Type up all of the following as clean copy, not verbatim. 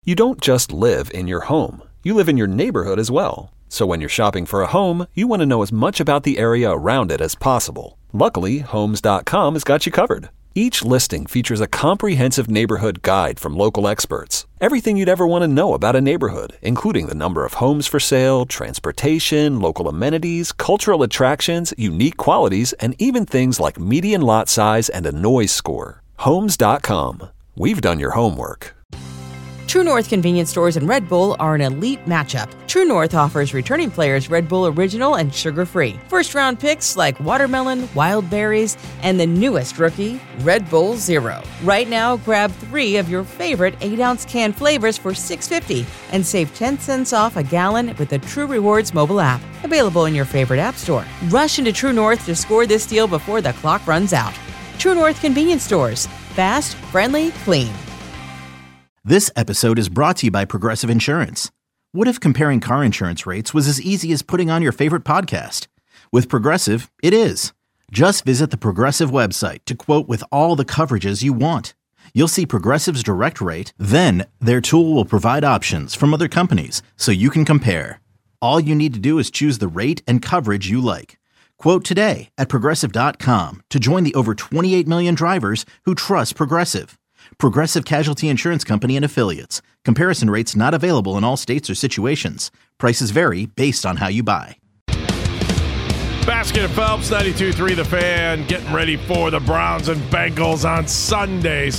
You don't just live in your home. You live in your neighborhood as well. So when you're shopping for a home, you want to know as much about the area around it as possible. Luckily, Homes.com has got you covered. Each listing features a comprehensive neighborhood guide from local experts. Everything you'd ever want to know about a neighborhood, including the number of homes for sale, transportation, local amenities, cultural attractions, unique qualities, and even things like median lot size and a noise score. Homes.com. We've done your homework. True North convenience stores and Red Bull are an elite matchup. True North offers returning players Red Bull Original and sugar-free. First-round picks like watermelon, wild berries, and the newest rookie, Red Bull Zero. Right now, grab 3 of your favorite 8-ounce can flavors for $6.50 and save 10 cents off a gallon with the True Rewards mobile app. Available in your favorite app store. Rush into True North to score this deal before the clock runs out. True North convenience stores. Fast, friendly, clean. This episode is brought to you by Progressive Insurance. What if comparing car insurance rates was as easy as putting on your favorite podcast? With Progressive, it is. Just visit the Progressive website to quote with all the coverages you want. You'll see Progressive's direct rate, then their tool will provide options from other companies so you can compare. All you need to do is choose the rate and coverage you like. Quote today at Progressive.com to join the over 28 million drivers who trust Progressive. Progressive Casualty Insurance Company and Affiliates. Comparison rates not available in all states or situations. Prices vary based on how you buy. Basket of Phelps, 92.3 The Fan, getting ready for the Browns and Bengals on Sunday,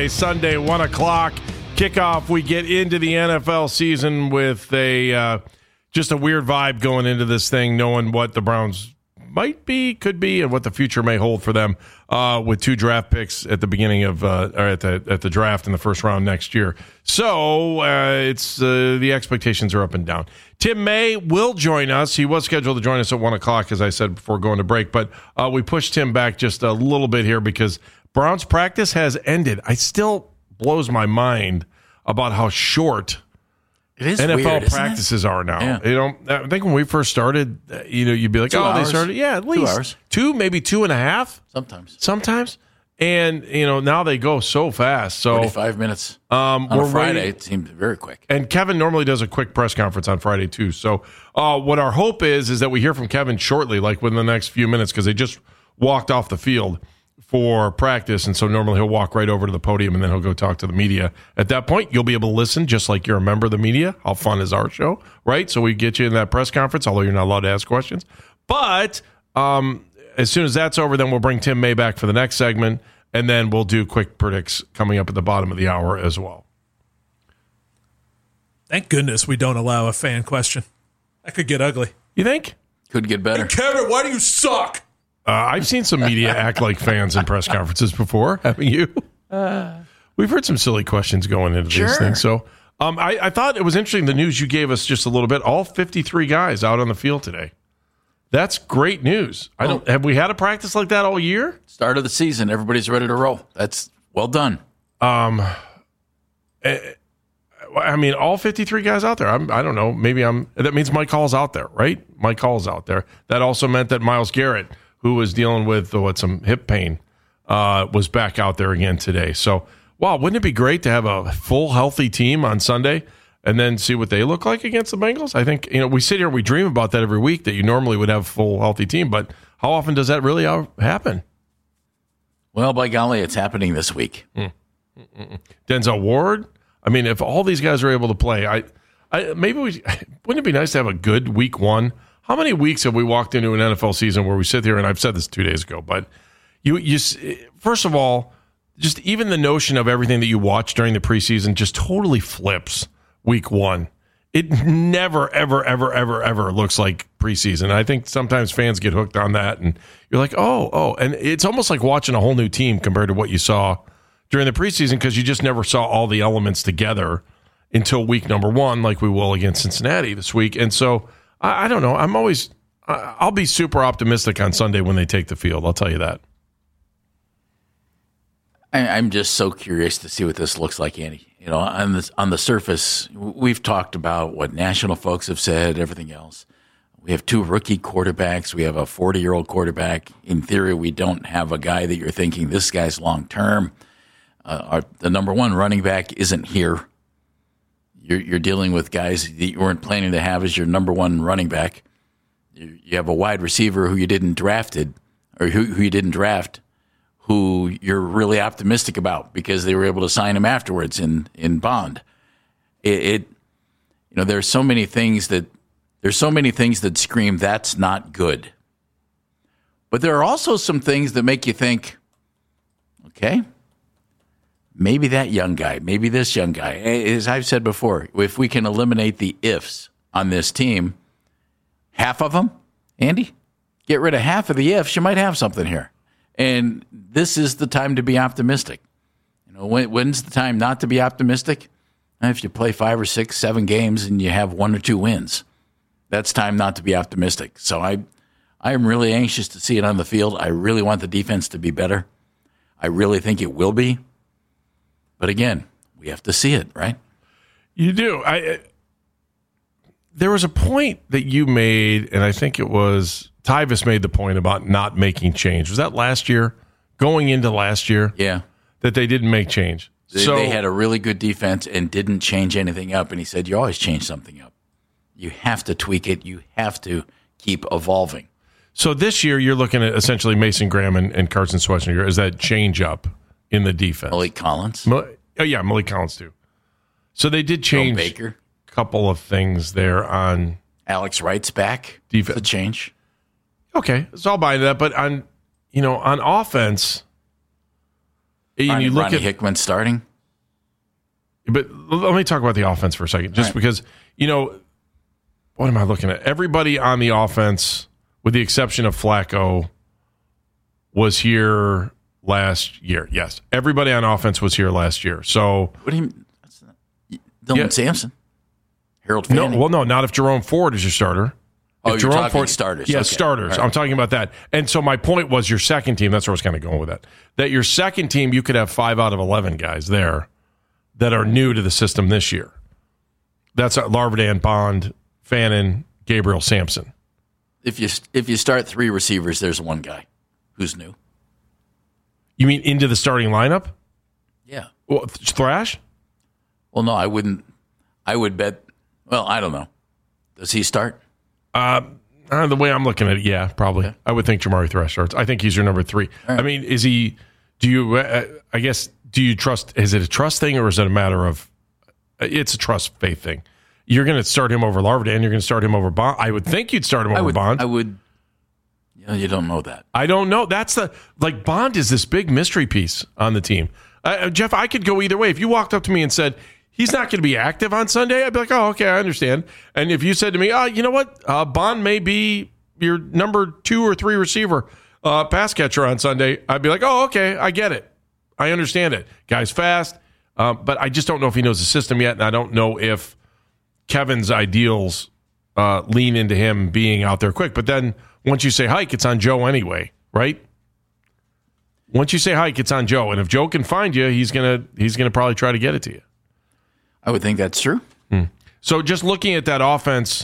1 o'clock. Kickoff, we get into the NFL season with just a weird vibe going into this thing, knowing what the Browns might be, could be, and what the future may hold for them with 2 draft picks at the beginning of or at the draft in the first round next year. So it's the expectations are up and down. Tim May will join us. He was scheduled to join us at 1 o'clock, as I said before going to break, but we pushed him back just a little bit here because Browns practice has ended. It still blows my mind about how short it is NFL weird, practices are now. Yeah. You know, I think when we first started, you'd be like, 2 hours. They started, at least 2 hours. 2, maybe 2.5. Sometimes. And, now they go so fast. So 45 minutes on a Friday, it seemed very quick. And Kevin normally does a quick press conference on Friday, too. So what our hope is that we hear from Kevin shortly, like within the next few minutes, because they just walked off the field for practice, and so normally he'll walk right over to the podium and then he'll go talk to the media. At that point, you'll be able to listen just like you're a member of the media. How fun is our show, right? So we get you in that press conference, although you're not allowed to ask questions. But as soon as that's over, then we'll bring Tim May back for the next segment, and then we'll do quick predicts coming up at the bottom of the hour as well. Thank goodness we don't allow a fan question. That could get ugly. You think? Could get better. Hey, Kevin, why do you suck? I've seen some media act like fans in press conferences before, haven't you? We've heard some silly questions going into these things. So I thought it was interesting, the news you gave us just a little bit. All 53 guys out on the field today. That's great news. Have we had a practice like that all year? Start of the season, everybody's ready to roll. That's well done. All 53 guys out there. I don't know. That means Mike Hall's out there, right? Mike Hall's out there. That also meant that Myles Garrett, who was dealing with some hip pain, was back out there again today. So, wow, wouldn't it be great to have a full, healthy team on Sunday and then see what they look like against the Bengals? I think, we sit here, we dream about that every week, that you normally would have a full, healthy team, but how often does that really happen? Well, by golly, it's happening this week. Denzel Ward? If all these guys are able to play, wouldn't it be nice to have a good week 1? How many weeks have we walked into an NFL season where we sit here, and I've said this 2 days ago, but you first of all, just even the notion of everything that you watch during the preseason just totally flips week 1. It never, ever, ever, ever, ever looks like preseason. I think sometimes fans get hooked on that, and you're like, oh, and it's almost like watching a whole new team compared to what you saw during the preseason, because you just never saw all the elements together until week number 1, like we will against Cincinnati this week. And so I don't know. I'll be super optimistic on Sunday when they take the field. I'll tell you that. I'm just so curious to see what this looks like, Andy. On the surface, we've talked about what national folks have said, everything else. We have 2 rookie quarterbacks. We have a 40-year-old quarterback. In theory, we don't have a guy that you're thinking, this guy's long-term. The number 1 running back isn't here. You're dealing with guys that you weren't planning to have as your number one running back. You have a wide receiver who you didn't draft, who you're really optimistic about because they were able to sign him afterwards in Bond. There's so many things that scream that's not good. But there are also some things that make you think, okay, maybe that young guy, maybe this young guy. As I've said before, if we can eliminate the ifs on this team, half of them, Andy, get rid of half of the ifs, you might have something here. And this is the time to be optimistic. When's the time not to be optimistic? If you play 5 or 6, 7 games and you have 1 or 2 wins, that's time not to be optimistic. So I am really anxious to see it on the field. I really want the defense to be better. I really think it will be. But again, we have to see it, right? You do. There was a point that you made, and I think it was Tyvis made the point about not making change. Was that last year? Going into last year? Yeah. That they didn't make change. They had a really good defense and didn't change anything up. And he said, you always change something up. You have to tweak it. You have to keep evolving. So this year, you're looking at essentially Mason Graham and Carson Schwarzenegger as that change up in the defense. Malik Collins. Malik Collins too. So they did change Baker. A couple of things there on Alex Wright's back. Defense. The change. Okay, so I'll buy that. But on offense, you look Ronnie at Hickman starting. But let me talk about the offense for a second, just because what am I looking at? Everybody on the offense, with the exception of Flacco, was here last year. Yes, everybody on offense was here last year. So what do you mean? Dylan Sampson, Harold Fanning. No, not if Jerome Ford is your starter. Oh, if you're Jerome talking Ford, starters. Yeah, Okay. starters. Right. I'm talking about that. And so my point was your second team, that's where I was kind of going with that. That your second team, you could have 5 out of 11 guys there that are new to the system this year. That's Larvidan, Bond, Fannin, Gabriel, Sampson. If you start 3 receivers, there's one guy who's new. You mean into the starting lineup? Yeah. Well, Thrash? Well, no, I wouldn't. I would bet. Well, I don't know. Does he start? The way I'm looking at it, yeah, probably. Okay. I would think Jamari Thrash starts. I think he's your number 3. Right. I mean, is he? Do you? I guess. Do you trust? Is it a trust thing, or is it a matter of? It's a trust faith thing. You're going to start him over Larvidan. You're going to start him over Bond. I would think you'd start him over Bond. I would. You don't know that. I don't know. That's Bond is this big mystery piece on the team. Jeff, I could go either way. If you walked up to me and said, he's not going to be active on Sunday, I'd be like, oh, okay, I understand. And if you said to me, you know what, Bond may be your number 2 or 3 receiver, pass catcher on Sunday, I'd be like, oh, okay, I get it. I understand it. Guy's fast, but I just don't know if he knows the system yet, and I don't know if Kevin's ideals lean into him being out there quick. But then once you say hike, it's on Joe anyway, right? Once you say hike, it's on Joe, and if Joe can find you, he's gonna probably try to get it to you. I would think that's true. So just looking at that offense,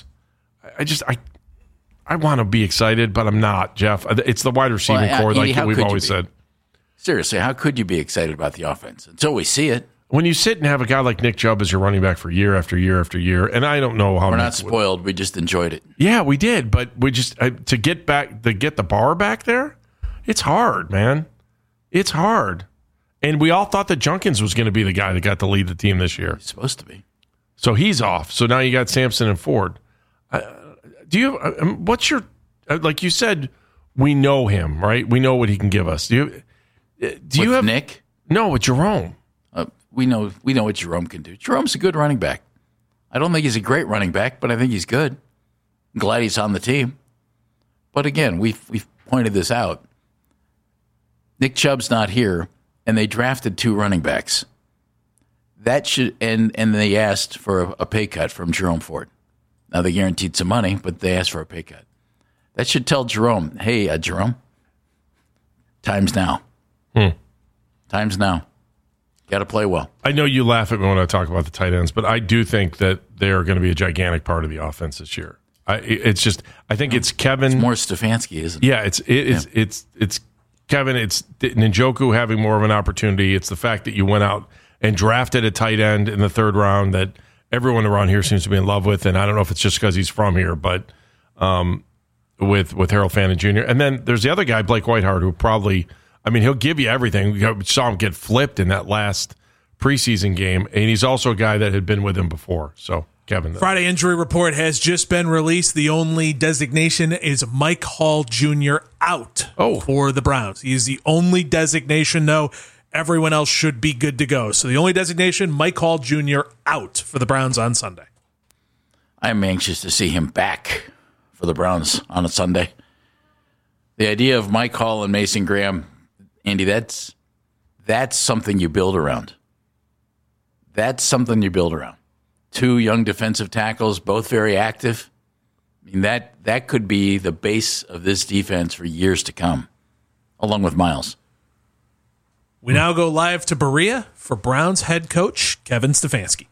I want to be excited, but I'm not, Jeff. It's the wide receiving core, Andy, like we've always said. Seriously, how could you be excited about the offense until we see it? When you sit and have a guy like Nick Chubb as your running back for year after year after year, and I don't know how we're not spoiled. We just enjoyed it. Yeah, we did, but we just to get the bar back there, it's hard, man. It's hard. And we all thought that Junkins was going to be the guy that got to lead the team this year. He's supposed to be. So he's off. So now you got Sampson and Ford. Do you? What's your? Like you said, we know him, right? We know what he can give us. Do you have Nick? No, with Jerome. We know what Jerome can do. Jerome's a good running back. I don't think he's a great running back, but I think he's good. I'm glad he's on the team. But again, we've pointed this out. Nick Chubb's not here, and they drafted 2 running backs. That should and they asked for a pay cut from Jerome Ford. Now they guaranteed some money, but they asked for a pay cut. That should tell Jerome, hey, Jerome, time's now. Time's now. Got to play well. I know you laugh at me when I talk about the tight ends, but I do think that they are going to be a gigantic part of the offense this year. I think it's Kevin. It's more Stefanski, isn't it? Yeah, it's Kevin. It's Njoku having more of an opportunity. It's the fact that you went out and drafted a tight end in the 3rd round that everyone around here seems to be in love with, and I don't know if it's just because he's from here, but with Harold Fannin Jr. And then there's the other guy, Blake Whiteheart, who probably, I mean, he'll give you everything. We saw him get flipped in that last preseason game, and he's also a guy that had been with him before. So, Kevin. Friday injury report has just been released. The only designation is Mike Hall Jr. out for the Browns. He is the only designation, though. Everyone else should be good to go. So the only designation, Mike Hall Jr. out for the Browns on Sunday. I'm anxious to see him back for the Browns on a Sunday. The idea of Mike Hall and Mason Graham, Andy, that's something you build around. That's something you build around. Two young defensive tackles, both very active. I mean, that could be the base of this defense for years to come, along with Miles. We now go live to Berea for Browns head coach Kevin Stefanski.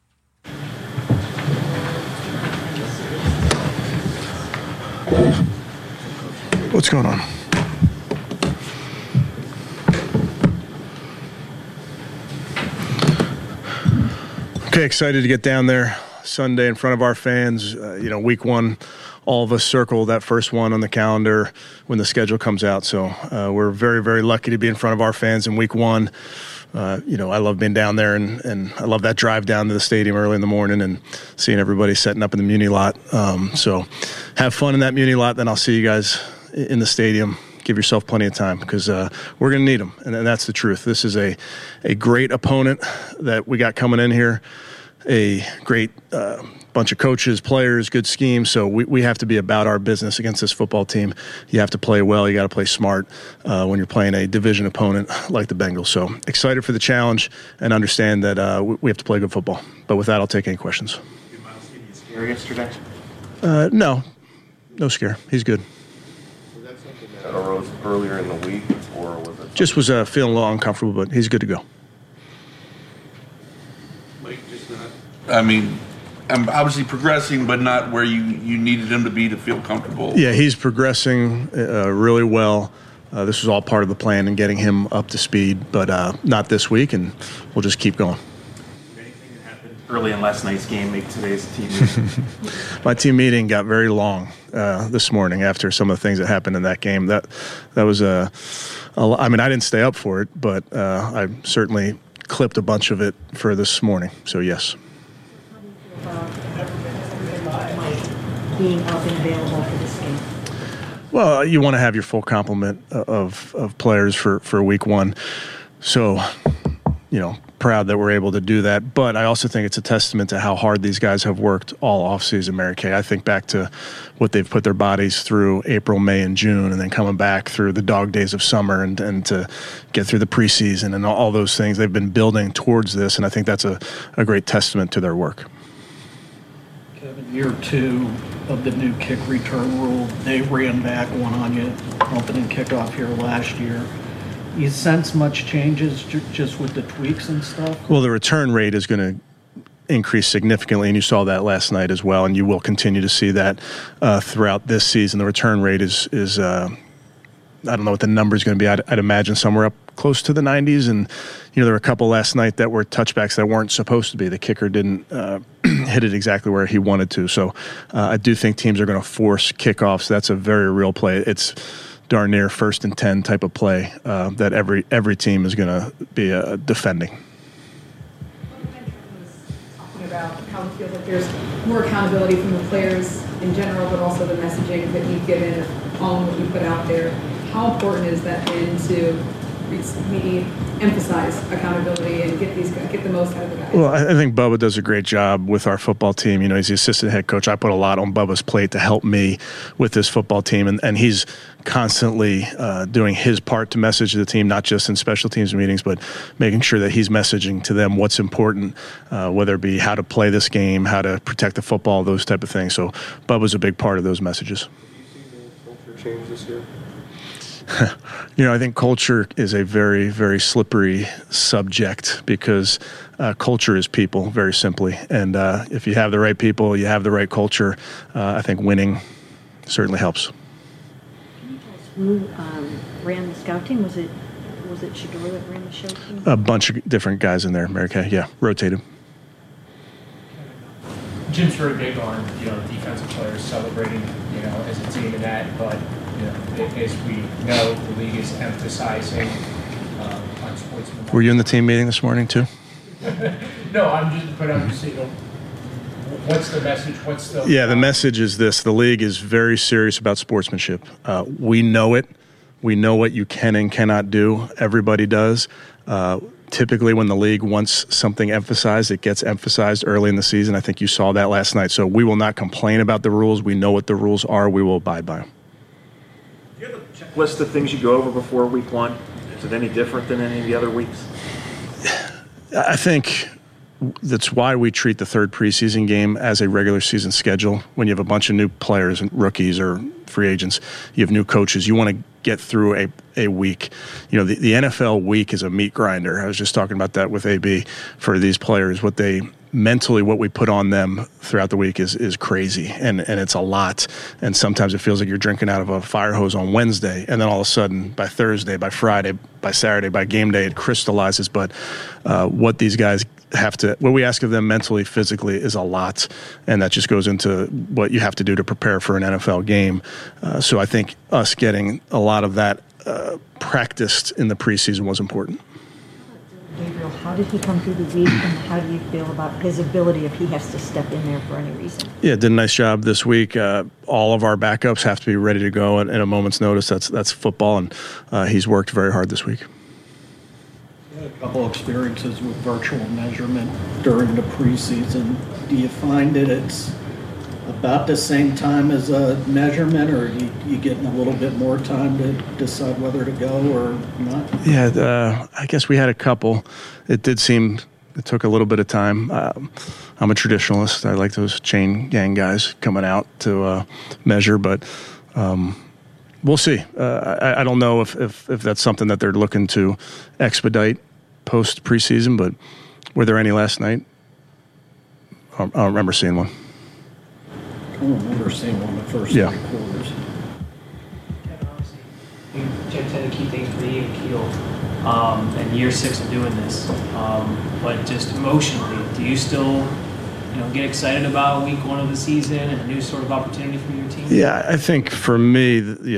What's going on? Okay, excited to get down there Sunday in front of our fans. Week one, all of us circle that first one on the calendar when the schedule comes out. So we're very, very lucky to be in front of our fans in week one. I love being down there, and I love that drive down to the stadium early in the morning and seeing everybody setting up in the Muni lot. So have fun in that Muni lot, then I'll see you guys in the stadium. Give yourself plenty of time because we're going to need them, and that's the truth. This is a great opponent that we got coming in here, a great bunch of coaches, players, good scheme. So we have to be about our business against this football team. You have to play well. You got to play smart when you're playing a division opponent like the Bengals. So excited for the challenge and understand that we have to play good football. But with that, I'll take any questions. Did Miles give you a scare yesterday? No scare. He's good. Was that something that arose earlier in the week, or was it? Just was feeling a little uncomfortable, but he's good to go. Like, just not. I mean, I'm obviously progressing, but not where you needed him to be to feel comfortable. Yeah, he's progressing really well. This was all part of the plan and getting him up to speed, but not this week, and we'll just keep going. Did anything that happened early in last night's game make today's team meeting? My team meeting got very long this morning after some of the things that happened in that game. That was I didn't stay up for it, but I certainly clipped a bunch of it for this morning. So yes. Being up and available for this game? Well, you want to have your full complement of players for week one. So, proud that we're able to do that. But I also think it's a testament to how hard these guys have worked all offseason, Mary Kay. I think back to what they've put their bodies through April, May, and June, and then coming back through the dog days of summer and to get through the preseason and all those things. They've been building towards this, and I think that's a great testament to their work. Kevin, year two of the new kick return rule, they ran back one on you opening kickoff here last year. You sense much changes just with the tweaks and stuff? Well, the return rate is going to increase significantly, and you saw that last night as well, and you will continue to see that throughout this season. The return rate is I don't know what the number is going to be. I'd imagine somewhere up close to the 90s, and there were a couple last night that were touchbacks that weren't supposed to be. The kicker didn't hit it exactly where he wanted to. So I do think teams are going to force kickoffs. That's a very real play. It's darn near 1st and 10 type of play that every team is going to be defending. Talking about how it feels like there's more accountability from the players in general, but also the messaging that you've given, following what you put out there. How important is that then to maybe emphasize accountability and get the most out of the guys? Well, I think Bubba does a great job with our football team. He's the assistant head coach. I put a lot on Bubba's plate to help me with this football team, and he's constantly doing his part to message the team, not just in special teams meetings, but making sure that he's messaging to them what's important, whether it be how to play this game, how to protect the football, those type of things. So Bubba's a big part of those messages. Have you seen the culture change this year? I think culture is a very, very slippery subject because culture is people, very simply. And if you have the right people, you have the right culture, I think winning certainly helps. Can you tell us who ran the scout team? Was it Shador that ran the show team? A bunch of different guys in there, Mary Kay. Yeah, rotated. Jim's very big on, defensive players celebrating, as a team and that, but, as we know, the league is emphasizing on sportsmanship. Were you in the team meeting this morning too? No, I'm just saying, what's the message? The message is this. The league is very serious about sportsmanship. We know it. We know what you can and cannot do. Everybody does. Typically, when the league wants something emphasized, it gets emphasized early in the season. I think you saw that last night. So we will not complain about the rules. We know what the rules are. We will abide by them. Do you have a checklist of things you go over before week one? Is it any different than any of the other weeks? I think that's why we treat the third preseason game as a regular season schedule. When you have a bunch of new players and rookies or free agents, you have new coaches, you want to get through a week. The NFL week is a meat grinder. I was just talking about that with AB for these players. What we put on them throughout the week is crazy, and it's a lot. And sometimes it feels like you're drinking out of a fire hose on Wednesday, and then all of a sudden by Thursday, by Friday, by Saturday, by game day, it crystallizes. But what these guys what we ask of them mentally, physically is a lot, and that just goes into what you have to do to prepare for an NFL game. So I think us getting a lot of that practiced in the preseason was important. Gabriel, how did he come through the week, and how do you feel about his ability if he has to step in there for any reason? Yeah, did a nice job this week. All of our backups have to be ready to go at a moment's notice. That's football, and he's worked very hard this week. A couple experiences with virtual measurement during the preseason. Do you find that it's about the same time as a measurement, or you getting a little bit more time to decide whether to go or not? Yeah, I guess we had a couple. It took a little bit of time. I'm a traditionalist. I like those chain gang guys coming out to measure, but we'll see. I don't know if that's something that they're looking to expedite post preseason, but were there any last night? I don't remember seeing one. I don't remember seeing one the first 3 quarters. Kevin, obviously, you tend to keep things pretty even keel. And year 6 of doing this, but just emotionally, do you still, get excited about week 1 of the season and a new sort of opportunity for your team? Yeah, I think for me,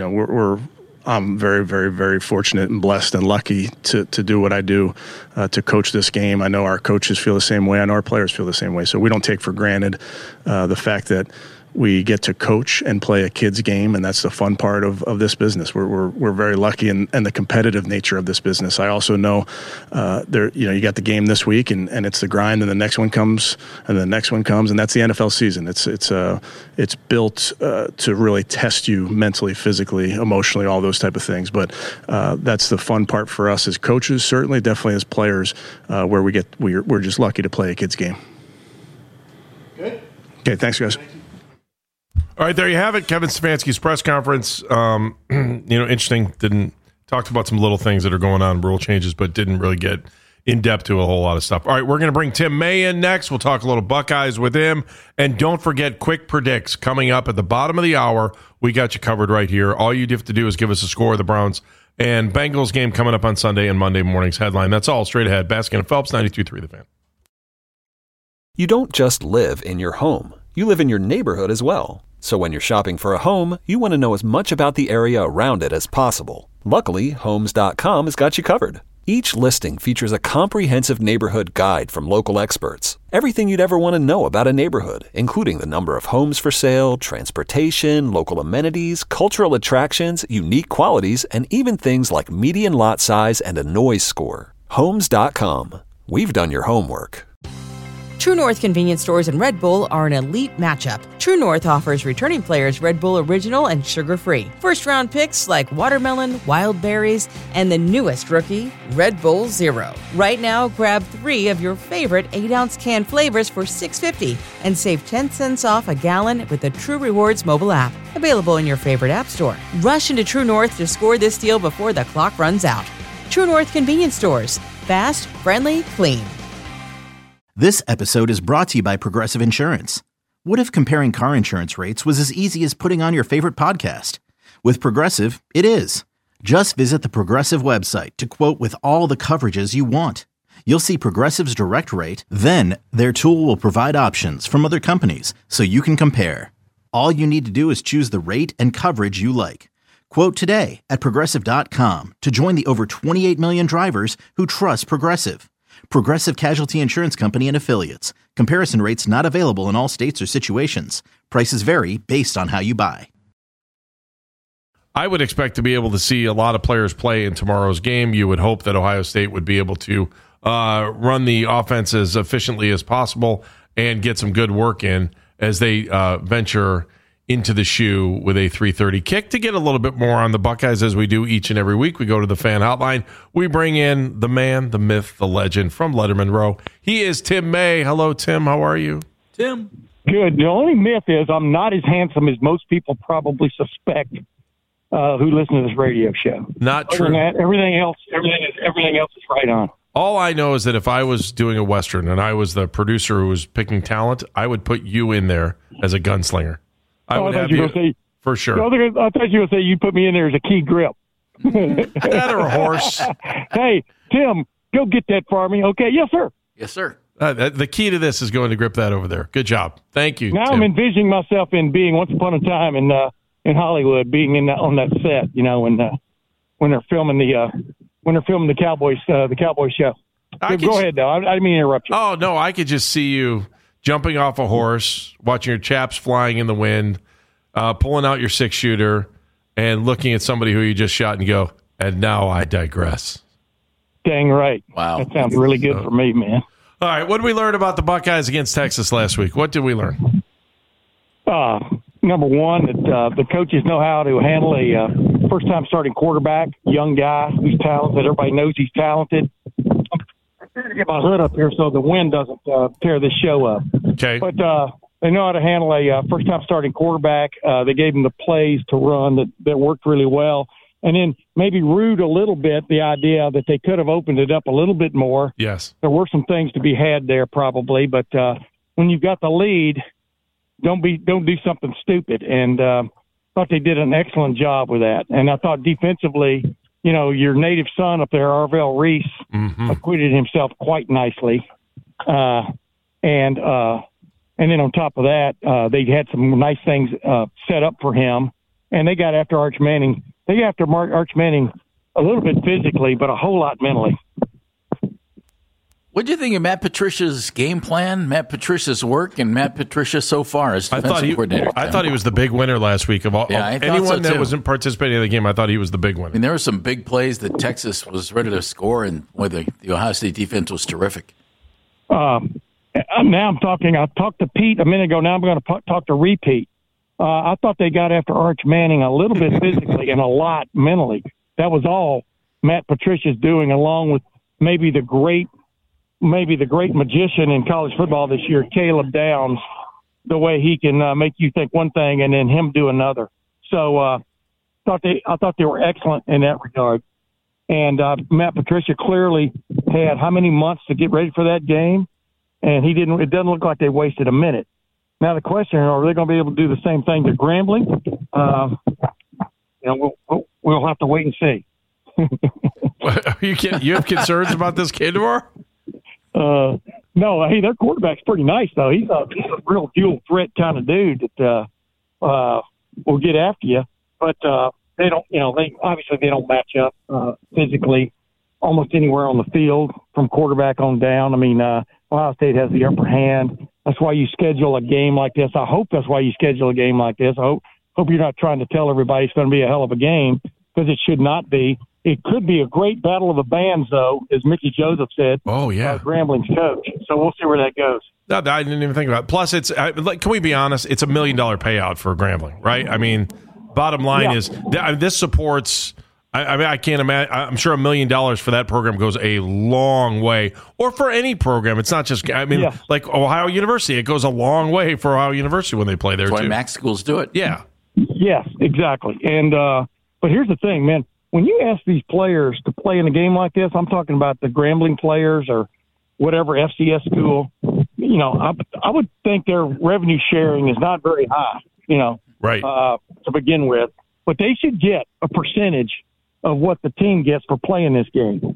I'm very, very, very fortunate and blessed and lucky to do what I do, to coach this game. I know our coaches feel the same way. I know our players feel the same way. So we don't take for granted the fact that we get to coach and play a kid's game, and that's the fun part of this business. We're very lucky in the competitive nature of this business. I also know you got the game this week, and it's the grind, and the next one comes, and the next one comes, and that's the NFL season. It's built to really test you mentally, physically, emotionally, all those type of things. But that's the fun part for us as coaches, certainly, definitely as players, where we're just lucky to play a kid's game. Good. Okay, thanks, guys. All right, there you have it. Kevin Stefanski's press conference. Interesting. Talked about some little things that are going on, rule changes, but didn't really get in depth to a whole lot of stuff. All right, we're going to bring Tim May in next. We'll talk a little Buckeyes with him. And don't forget Quick Predicts coming up at the bottom of the hour. We got you covered right here. All you have to do is give us a score of the Browns and Bengals game coming up on Sunday and Monday morning's headline. That's all straight ahead. Baskin and Phelps, 92.3 The Fan. You don't just live in your home. You live in your neighborhood as well. So when you're shopping for a home, you want to know as much about the area around it as possible. Luckily, Homes.com has got you covered. Each listing features a comprehensive neighborhood guide from local experts. Everything you'd ever want to know about a neighborhood, including the number of homes for sale, transportation, local amenities, cultural attractions, unique qualities, and even things like median lot size and a noise score. Homes.com. We've done your homework. True North convenience stores and Red Bull are an elite matchup. True North offers returning players Red Bull Original and sugar-free. First-round picks like watermelon, wild berries, and the newest rookie, Red Bull Zero. Right now, grab 3 of your favorite 8-ounce can flavors for $6.50 and save 10 cents off a gallon with the True Rewards mobile app. Available in your favorite app store. Rush into True North to score this deal before the clock runs out. True North convenience stores. Fast, friendly, clean. This episode is brought to you by Progressive Insurance. What if comparing car insurance rates was as easy as putting on your favorite podcast? With Progressive, it is. Just visit the Progressive website to quote with all the coverages you want. you'll see Progressive's Direct Rate, then their tool will provide options from other companies so you can compare. All you need to do is choose the rate and coverage you like. Quote today at Progressive.com to join the over 28 million drivers who trust Progressive. Progressive Casualty Insurance Company and Affiliates. Comparison rates not available in all states or situations. Prices vary based on how you buy. I would expect to be able to see a lot of players play in tomorrow's game. You would hope that Ohio State would be able to run the offense as efficiently as possible and get some good work in as they venture into the shoe with a 3:30 kick. To get a little bit more on the Buckeyes, as we do each and every week, we go to the fan hotline. We bring in the man, the myth, the legend from Letterman Row. He is Tim May. Hello, Tim. How are you? Tim. Good. The only myth is I'm not as handsome as most people probably suspect who listen to this radio show. Not true. That, everything else is right on. All I know is that if I was doing a Western and I was the producer who was picking talent, I would put you in there as a gunslinger. I would have you say, for sure. I thought you were going to say you put me in there as a key grip. That or a horse. Hey, Tim, go get that for me. Okay, yes, sir. Yes, sir. The key to this is going to grip that over there. Good job. Thank you, Now Tim. I'm envisioning myself in being once upon a time in Hollywood, being on that set, when they're filming the Cowboys show. Go ahead, though. I didn't mean to interrupt you. Oh, no, I could just see you jumping off a horse, watching your chaps flying in the wind, pulling out your 6-shooter, and looking at somebody who you just shot and go, and now I digress. Dang right. Wow. That sounds really good for me, man. All right, what did we learn about the Buckeyes against Texas last week? What did we learn? Number one, that the coaches know how to handle a first-time starting quarterback, young guy who's talented. Everybody knows he's talented. I'm trying to get my hood up here so the wind doesn't tear this show up. Okay. But they know how to handle a first-time starting quarterback. They gave him the plays to run that worked really well. And then maybe rude a little bit the idea that they could have opened it up a little bit more. Yes. There were some things to be had there probably, but when you've got the lead, don't do something stupid. And thought they did an excellent job with that. And I thought defensively, your native son up there, Arvell Reese, acquitted himself quite nicely. And then on top of that, they had some nice things set up for him. And they got after Arch Manning. They got after Arch Manning a little bit physically, but a whole lot mentally. What do you think of Matt Patricia's game plan, Matt Patricia's work, and Matt Patricia so far as defensive coordinator? I thought he was the big winner last week of all. Yeah, anyone that wasn't participating in the game, I thought he was the big winner. I mean, there were some big plays that Texas was ready to score, and where the Ohio State defense was terrific. Now I'm talking. I talked to Pete a minute ago. Now I'm going to talk to Repeat. I thought they got after Arch Manning a little bit physically and a lot mentally. That was all Matt Patricia's doing, along with maybe the great magician in college football this year, Caleb Downs, the way he can make you think one thing and then him do another. So I thought they were excellent in that regard. And Matt Patricia clearly had how many months to get ready for that game, and it doesn't look like they wasted a minute. Now the question, are they going to be able to do the same thing to Grambling? We'll have to wait and see. Are you kidding? You have concerns about this kid tomorrow? No, hey, their quarterback's pretty nice though. He's a real dual threat kind of dude that will get after you. But they don't, they obviously don't match up physically almost anywhere on the field from quarterback on down. I mean, Ohio State has the upper hand. That's why you schedule a game like this. I hope that's why you schedule a game like this. I hope you're not trying to tell everybody it's going to be a hell of a game, because it should not be. It could be a great battle of the bands, though, as Mickey Joseph said. Oh, yeah. Grambling's coach. So we'll see where that goes. No, I didn't even think about it. Plus, can we be honest? It's $1 million payout for Grambling, right? I mean, bottom line is this supports. I can't imagine. I'm sure $1 million for that program goes a long way, or for any program. It's not just. Like Ohio University, it goes a long way for Ohio University when they play there. That's why too. MAC schools do it. Yeah. Yes, exactly. And but here's the thing, man. When you ask these players to play in a game like this, I'm talking about the Grambling players or whatever FCS school. I would think their revenue sharing is not very high. Right. To begin with, but they should get a percentage of what the team gets for playing this game.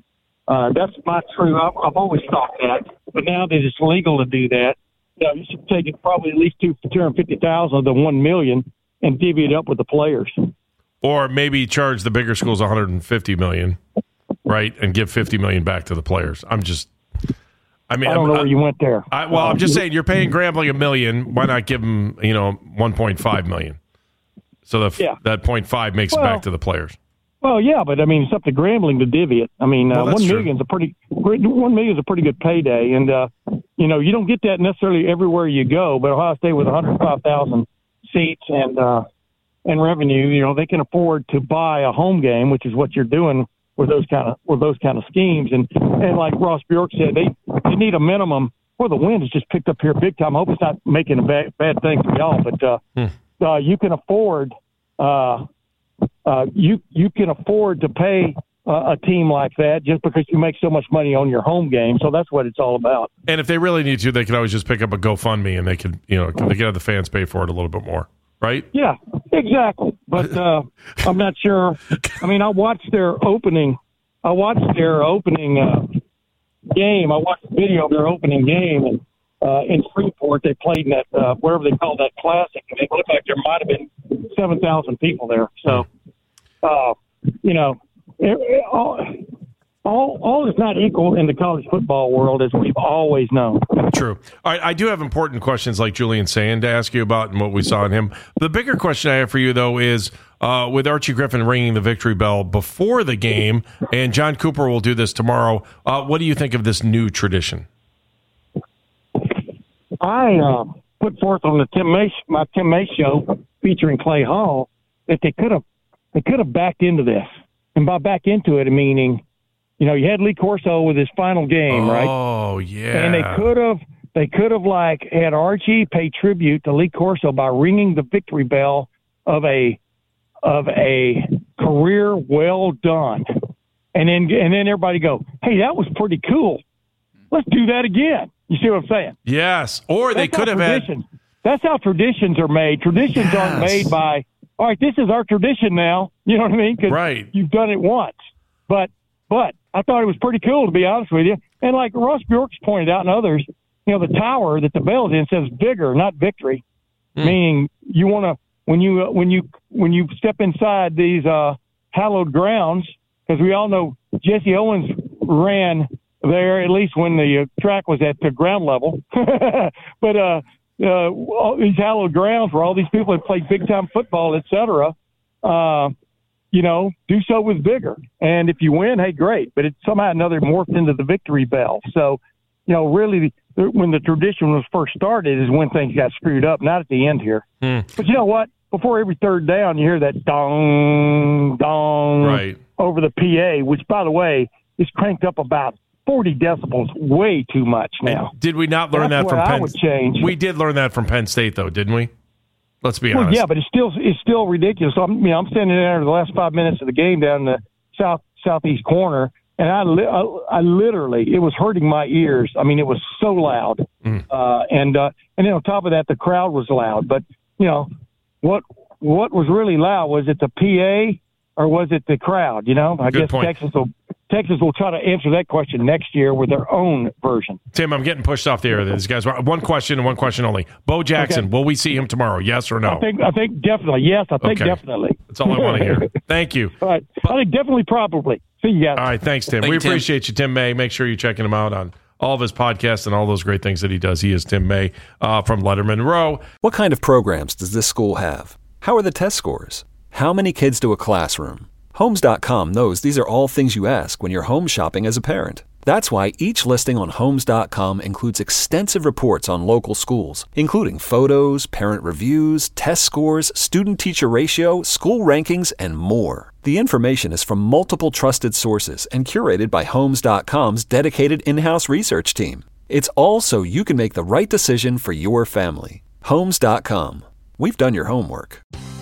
That's my true. I've always thought that, but now that it's legal to do that, you should take it probably at least $250,000 of the $1 million and divvy it up with the players. Or maybe charge the bigger schools $150 million, right, and give $50 million back to the players. I don't know where you went there. I'm just saying you're paying Grambling $1 million. Why not give them, $1.5 million? So that 0.5 makes it back to the players. Well, yeah, but it's up to Grambling to divvy it. $1 million's $1 million's a pretty good payday, and you don't get that necessarily everywhere you go. But Ohio State with 105,000 seats and revenue, they can afford to buy a home game, which is what you're doing with those kind of schemes. And like Ross Bjork said, they need a minimum. Well, the wind has just picked up here big time. I hope it's not making a bad thing for y'all, but you can afford. You can afford to pay a team like that just because you make so much money on your home game. So that's what it's all about. And if they really need to, they can always just pick up a GoFundMe and they could, they could have the fans pay for it a little bit more, right? Yeah, exactly. But I'm not sure. I watched their opening. Game. I watched the video of their opening game, and in Freeport they played in that wherever they call that classic, and it looked like there might have been 7,000 people there. So. All is not equal in the college football world, as we've always known. True. All right, I do have important questions like Julian Sand to ask you about and what we saw in him. The bigger question I have for you, though, is with Archie Griffin ringing the victory bell before the game, and John Cooper will do this tomorrow, what do you think of this new tradition? I put forth on the my Tim May show featuring Clay Hall that they could have backed into this. And by back into it, meaning, you had Lee Corso with his final game, right? Oh, yeah. And they could have had Archie pay tribute to Lee Corso by ringing the victory bell of a career well done. And then everybody go, hey, that was pretty cool. Let's do that again. You see what I'm saying? Yes. Or they could have had. That's how traditions are made. Traditions aren't made by, all right, this is our tradition now. You know what I mean? Because you've done it once. But I thought it was pretty cool, to be honest with you. And like Ross Bjork's pointed out and others, the tower that the bell's in says bigger, not victory. Meaning you want to, when you step inside these hallowed grounds, because we all know Jesse Owens ran there, at least when the track was at the ground level. But all these hallowed grounds where all these people have played big-time football, et cetera, do so with vigor. And if you win, hey, great. But it's somehow another morphed into the victory bell. So, really, when the tradition was first started is when things got screwed up, not at the end here. But you know what? Before every third down, you hear that dong, dong over the PA, which, by the way, is cranked up about 40 decibels, way too much now. Did we not learn that from Penn State? We did learn that from Penn State, though, didn't we? Let's be honest. Yeah, but it's still ridiculous. So I'm standing there the last 5 minutes of the game down in the southeast corner, and I literally, it was hurting my ears. It was so loud, and then on top of that, the crowd was loud. But what was really loud, was it the PA or was it the crowd? I guess point. Texas will try to answer that question next year with their own version. Tim, I'm getting pushed off the air. These guys, one question and one question only. Bo Jackson, will we see him tomorrow? Yes or no? I think definitely. Yes, I think definitely. That's all I want to hear. Thank you. All right. I think definitely, probably. See you guys. All right. Thanks, Tim. We appreciate you, Tim May. Make sure you're checking him out on all of his podcasts and all those great things that he does. He is Tim May from Letterman Row. What kind of programs does this school have? How are the test scores? How many kids do a classroom? Homes.com knows these are all things you ask when you're home shopping as a parent. That's why each listing on Homes.com includes extensive reports on local schools, including photos, parent reviews, test scores, student-teacher ratio, school rankings, and more. The information is from multiple trusted sources and curated by Homes.com's dedicated in-house research team. It's all so you can make the right decision for your family. Homes.com. We've done your homework.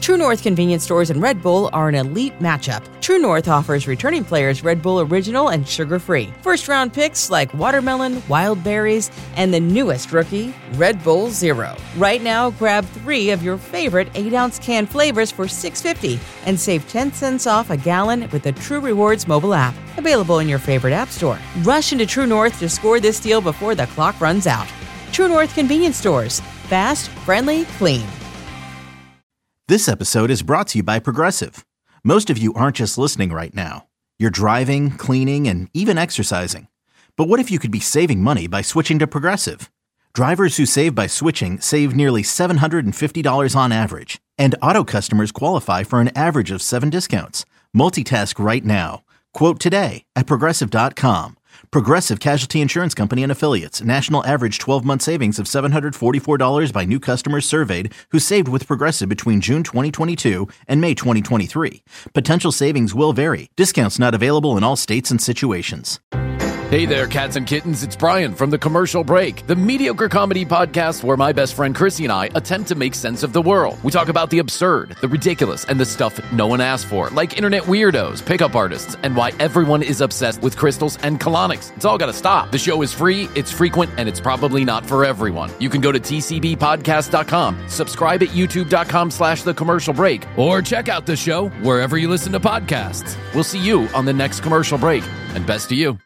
True North convenience stores and Red Bull are an elite matchup. True North offers returning players Red Bull Original and sugar-free. First-round picks like watermelon, wild berries, and the newest rookie, Red Bull Zero. Right now, grab 3 of your favorite 8-ounce can flavors for $6.50 and save 10 cents off a gallon with the True Rewards mobile app. Available in your favorite app store. Rush into True North to score this deal before the clock runs out. True North convenience stores. Fast, friendly, clean. This episode is brought to you by Progressive. Most of you aren't just listening right now. You're driving, cleaning, and even exercising. But what if you could be saving money by switching to Progressive? Drivers who save by switching save nearly $750 on average. And auto customers qualify for an average of 7 discounts. Multitask right now. Quote today at Progressive.com. Progressive Casualty Insurance Company and Affiliates. National average 12-month savings of $744 by new customers surveyed who saved with Progressive between June 2022 and May 2023. Potential savings will vary. Discounts not available in all states and situations. Hey there, cats and kittens. It's Brian from The Commercial Break, the mediocre comedy podcast where my best friend Chrissy and I attempt to make sense of the world. We talk about the absurd, the ridiculous, and the stuff no one asked for, like internet weirdos, pickup artists, and why everyone is obsessed with crystals and colonics. It's all got to stop. The show is free, it's frequent, and it's probably not for everyone. You can go to tcbpodcast.com, subscribe at youtube.com/The Commercial Break, or check out the show wherever you listen to podcasts. We'll see you on the next Commercial Break, and best to you.